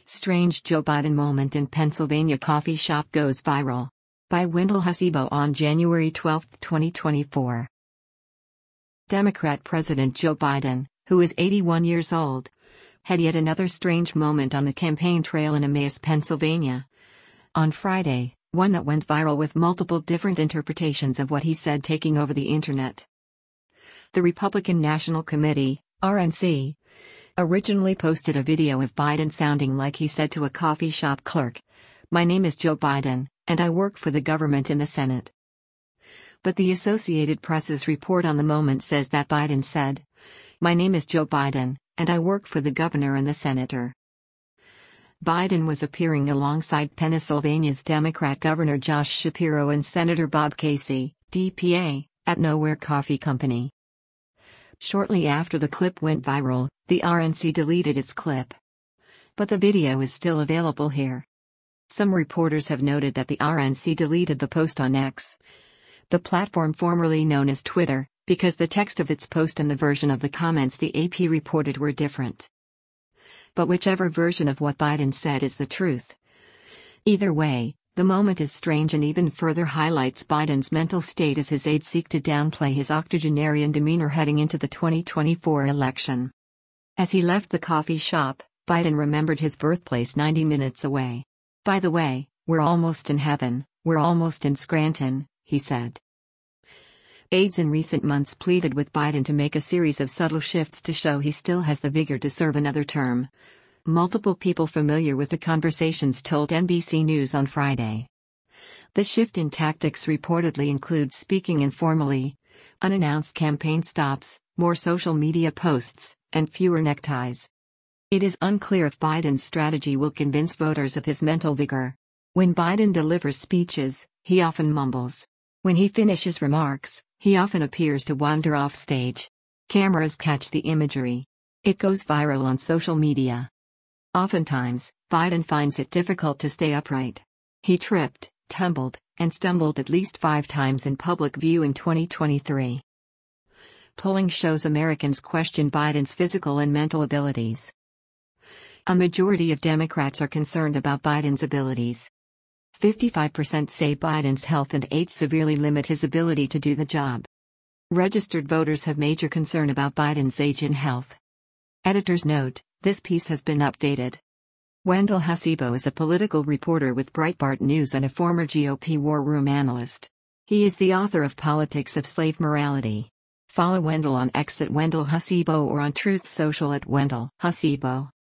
Strange Joe Biden moment in Pennsylvania coffee shop goes viral. By Wendell Hasibo on January 12, 2024. Democrat President Joe Biden, who is 81 years old, had yet another strange moment on the campaign trail in Emmaus, Pennsylvania. On Friday, one that went viral with multiple different interpretations of what he said taking over the internet. The Republican National Committee, RNC, originally posted a video of Biden sounding like he said to a coffee shop clerk, "My name is Joe Biden, and I work for the government in the Senate." But the Associated Press's report on the moment says that Biden said, "My name is Joe Biden, and I work for the governor and the senator." Biden was appearing alongside Pennsylvania's Democrat Governor Josh Shapiro and Senator Bob Casey, DPA, at Nowhere Coffee Company. Shortly after the clip went viral, the RNC deleted its clip. But the video is still available here. Some reporters have noted that the RNC deleted the post on X, the platform formerly known as Twitter, because the text of its post and the version of the comments the AP reported were different. But whichever version of what Biden said is the truth. Either way, the moment is strange and even further highlights Biden's mental state as his aides seek to downplay his octogenarian demeanor heading into the 2024 election. As he left the coffee shop, Biden remembered his birthplace 90 minutes away. "By the way, we're almost in heaven, we're almost in Scranton," he said. Aides in recent months pleaded with Biden to make a series of subtle shifts to show he still has the vigor to serve another term. Multiple people familiar with the conversations told NBC News on Friday. The shift in tactics reportedly includes speaking informally, unannounced campaign stops, more social media posts, and fewer neckties. It is unclear if Biden's strategy will convince voters of his mental vigor. When Biden delivers speeches, he often mumbles. When he finishes remarks, he often appears to wander off stage. Cameras catch the imagery. It goes viral on social media. Oftentimes, Biden finds it difficult to stay upright. He tripped, tumbled, and stumbled at least 5 times in public view in 2023. Polling shows Americans question Biden's physical and mental abilities. A majority of Democrats are concerned about Biden's abilities. 55% say Biden's health and age severely limit his ability to do the job. Registered voters have major concern about Biden's age and health. Editor's note: this piece has been updated. Wendell Hasibo is a political reporter with Breitbart News and a former GOP war room analyst. He is the author of Politics of Slave Morality. Follow Wendell on X at Wendell Hasibo or on Truth Social at Wendell Hasibo.